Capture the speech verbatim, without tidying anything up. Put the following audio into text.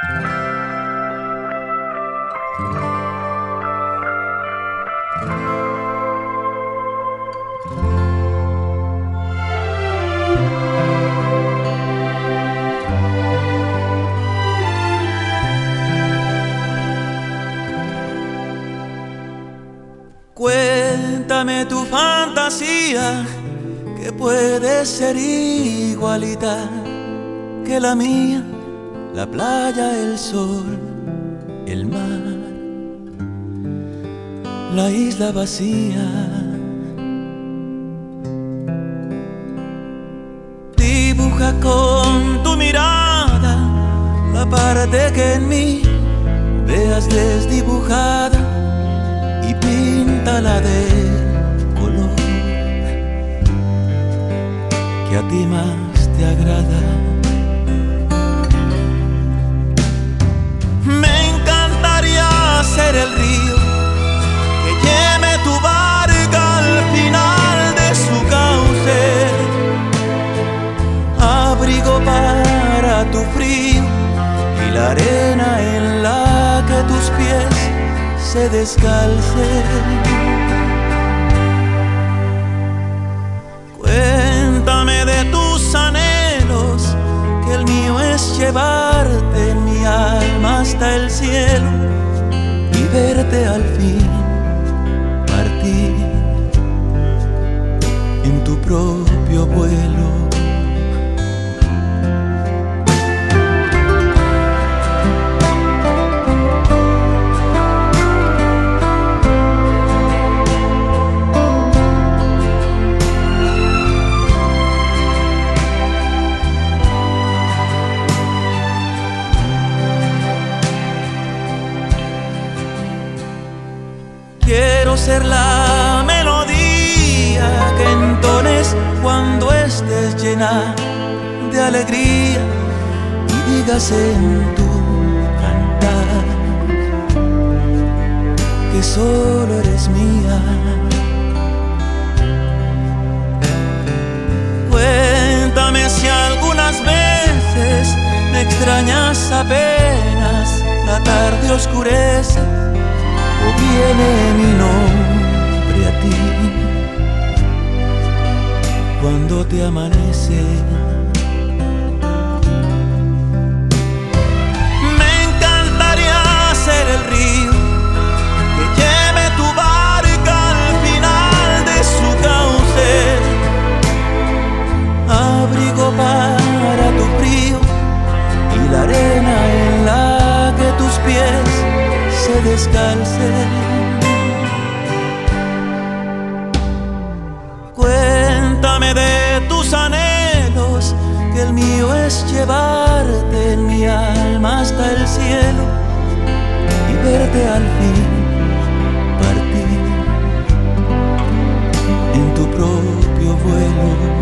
Cuéntame tu fantasía, que puede ser igualita que la mía, la playa, el sol, el mar, la isla vacía. Dibuja con tu mirada la parte que en mí veas desdibujada y píntala de color que a ti más te agrada. Me encantaría ser el río que lleve tu barca al final de su cauce, abrigo para tu frío y la arena en la que tus pies se descalcen. Cuéntame de tus anhelos, que el mío es llevarte en mi alma hasta el cielo y verte al fin partir en tu propio vuelo. Quiero ser la melodía que entones cuando estés llena de alegría y digas en tu cantar que solo eres mía. Cuéntame si algunas veces me extrañas apenas la tarde oscurece o viene mi nombre a ti cuando te amanece. Me encantaría ser el río que lleve tu barca al final de su cauce, abrigo para tu frío y la arena en la que tus pies se descalcen. Cuéntame de tus anhelos, que el mío es llevarte en mi alma hasta el cielo y verte al fin partir en tu propio vuelo.